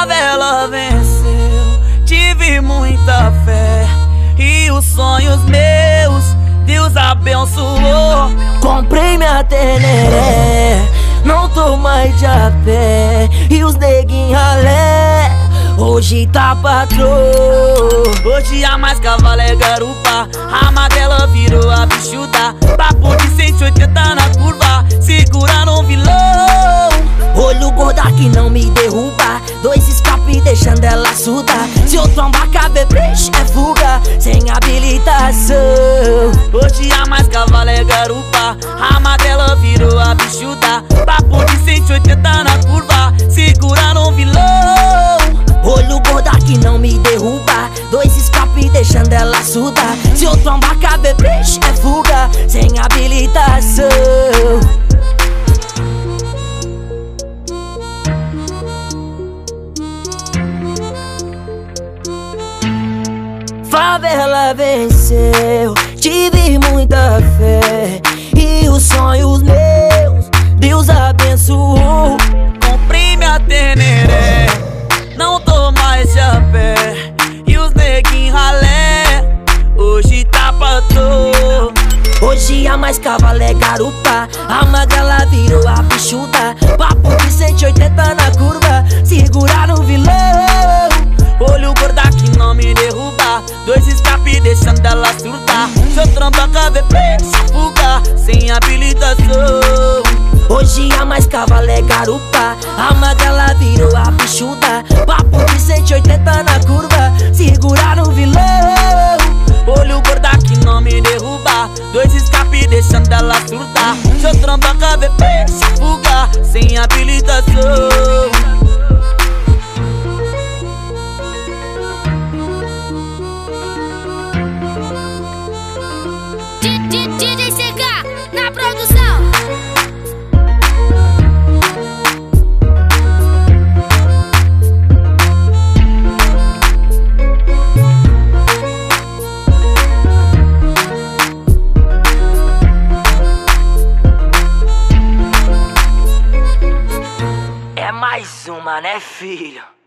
Favela venceu, tive muita fé e os sonhos meus Deus abençoou. Comprei minha Teneré, não tô mais de a pé, e os neguinhos ralé hoje tá patrô. Hoje a mais cavalo é garupa, a magrela virou a bichuda. Papo de 180 na curva, segura no vilão. Olho gorda que não me derruba, dois escape deixando ela surda. Se eu trombar cabeça é fuga, sem habilitação. Hoje a mais cavalo é garupa, a magrela virou a bichuda. Papo de 180 na curva, segura no vilão. Olho gorda que não me derruba, dois escape deixando ela surda. Se eu trombar cabeça é fuga, sem habilitação. Favela venceu, tive muita fé e os sonhos meus Deus abençoou. Comprei minha Teneré, não tô mais de a pé, e os neguinhos ralé hoje tá patrô. Hoje a mais cavalo é garupa, a magrela virou a bichuda. Papo de 180 na curva, segurar no vilão. Olho gorda que não me derruba, dois escape deixando ela surda. Se eu trombar cabeça fuga, sem habilitação. Hoje a mais cavalo é garupa, a magrela virou a bichuda. Papo de 180 na curva, segurar no vilão. Olho gorda que não me derruba, dois escape deixando ela surda. Se eu trombar cabeça fuga, sem habilitação. DJ CK na produção. É mais uma, né, filho?